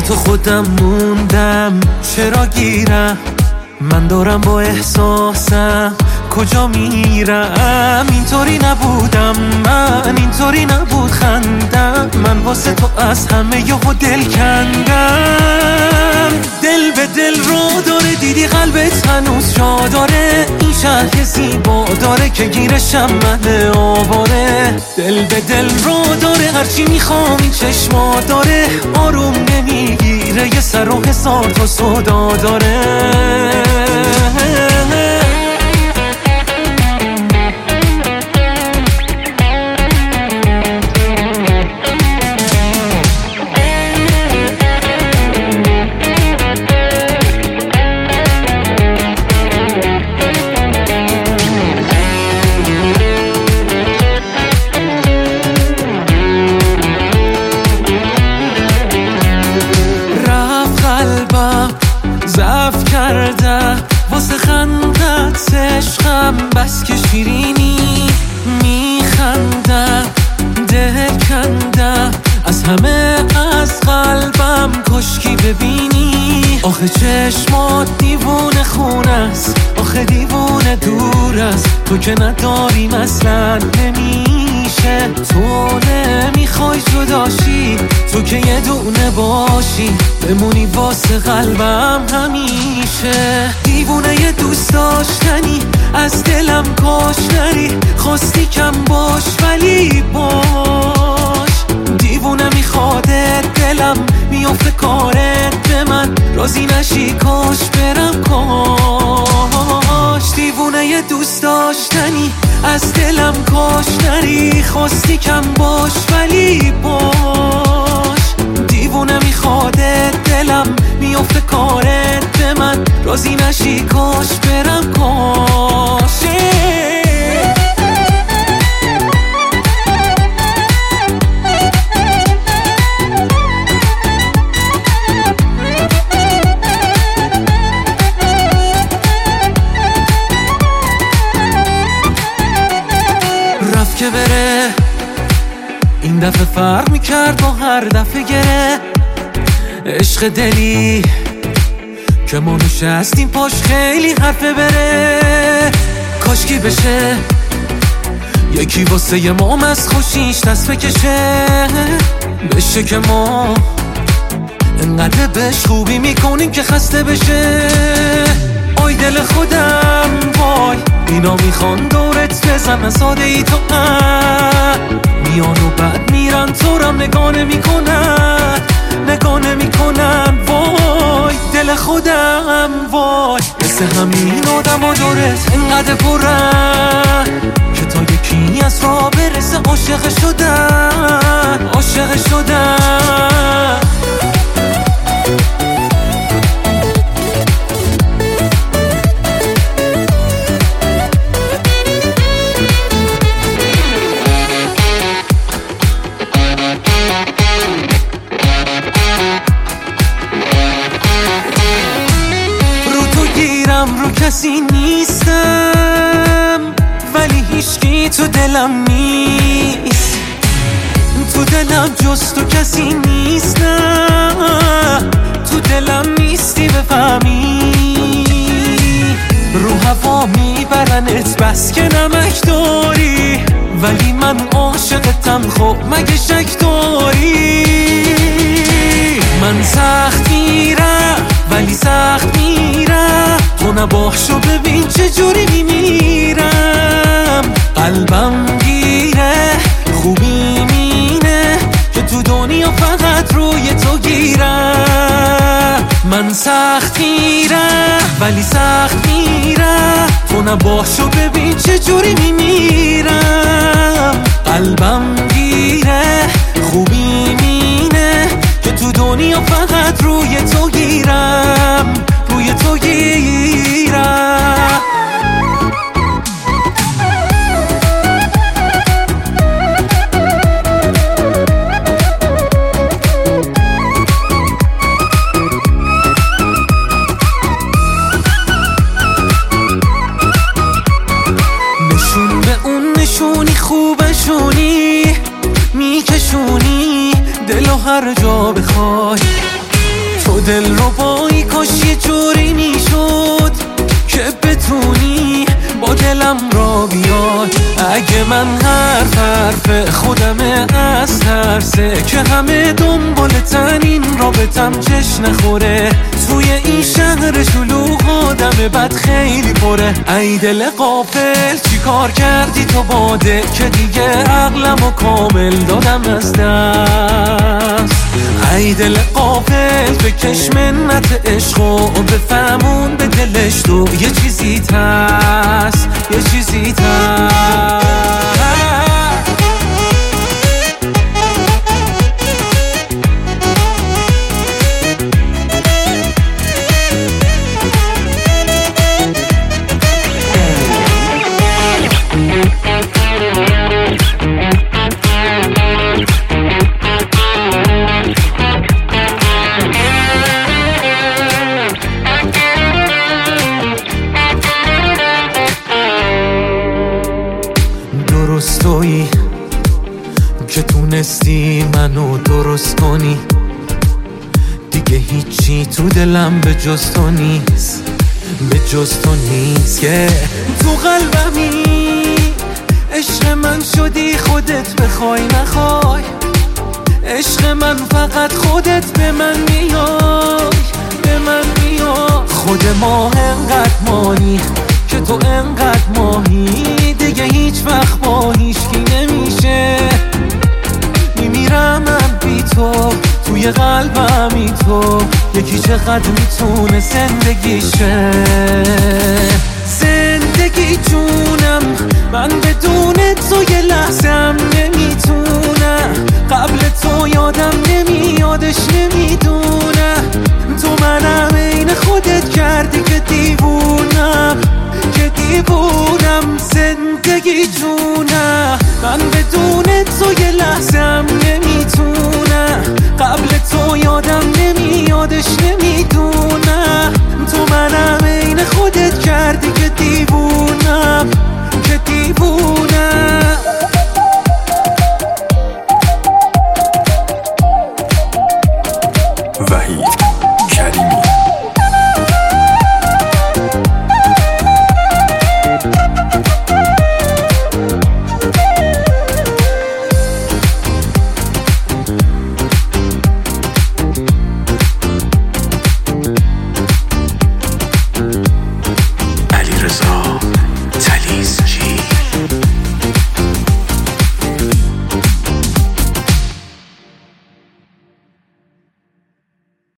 تو خودم موندم، چرا گیرم؟ من دارم با احساسم کجا میرم؟ اینطوری نبودم من، اینطوری نبود خندم، من واسه تو از همه یهو دل کندم. دل به دل رو داره، دیدی قلبت هنوز جا داره، این شهر زیبا داره که گیرشم من آواره. دل به دل رو داره، هرچی میخوام این چشما داره، آروم نمیگیره، یه سر و هزار تا صدا داره. ضعف کرده واسه خندت عشقم، بس که شیرینی میخنده، دل کنده از همه، از قلبم کشکی ببینی. آخه چشمات دیوونه خونه است، آخه دیوونه دور است، تو که نداری اصلا نمیشه. تو نمیخوای جداشی، تو که یه دونه باشی، بمونی واسه قلبم همیشه. دیوونه یه دوست داشتنی، از دلم کاش نری، خواستی کم باش ولی باش. دیوونه میخوادت دلم، میافته کارت به من، راضی نشی کاش برم کاش. دیوونه یه دوست داشتنی، از دلم کاش نری، خواستی کم باش ولی باش. دیوونه میخوادت دلم، میافته کارت به من، راضی نشی کاش برم کاش. رفت که بره، این دفعه فرق میکرد با هر دفعه گره. عشق دلی که ما نشستیم پاش خیلی حرفه بره. کاشکی بشه یکی واسه ما از خوشیش دست بکشه، بشه که ما انقدر بهش خوبی میکنیم که خسته بشه. آی دل خودم وای، اینا میخوان دورت بزنن ساده ای تو میان و بعد میرن، تو رم نگاه نمیکنن، نگاه نمیکنن. وای دل خودم وای، مثل همین آدم و دورت انقدر پرن که تا یکی از راه برسه عاشق شدن، عاشق شدن. رو کسی نیستم ولی هیچکی تو دلم نیست، تو دلم جز تو کسی نیست، نه تو دلم نیستی بفهمی. رو هوا میبرنت بس که نمک داری، ولی من عاشقتم خب مگه شک داری؟ من سخت میرم ولی سخت میرم، تو نباشو ببین چجوری میمیرم. قلبم گیره خوبی مینه که تو دنیا فقط روی تو گیرم. من سخت میرم ولی سخت میرم، تو نباشو ببین چجوری میمیرم. قلبم گیره خوبی مینه که تو دنیا فقط روی تو گیرم، روی تو گیرم. نشون به اون نشونی خوبشونی، میکشونی دلو هر جا بخوای. تو دل رو بایی کاش یه جوری میشد که بتونی با دلم را بیای. اگه من حرف خودم از ترسه که همه دنبالتن این رابطم چش نخوره. توی این شهر شلوغ آدم بد خیلی پره. ای دل غافل چی کار کردی تو باده که دیگه عقلمو کامل دادم از دست. ای دل غافل بکش منت عشق و بفهمون به دلش تو یه چیزی هست، یه چیزی هست. درستویی که تونستی منو درست کنی، دیگه هیچی تو دلم به جز تو نیست، به جز تو نیست. که تو قلبمی عشق من شدی خودت بخوای نخوای. عشق من فقط خودت به من میای، به من میای. خود ما انقدر مانی که تو انقدر ماهی، دیگه هیچ وقت با هیچکی نمیشه. میمیرم من بی تو، توی قلبمی تو. یکی چقدر میتونه زندگیشه، زندگی جونم. من بدون تو یه لحظم نمیتونم. قبل تو یادم نمیادش نمیدونم. تو منم عین خودت کردی که دیوونم، که دیوونم. زندگی جونم. من بدون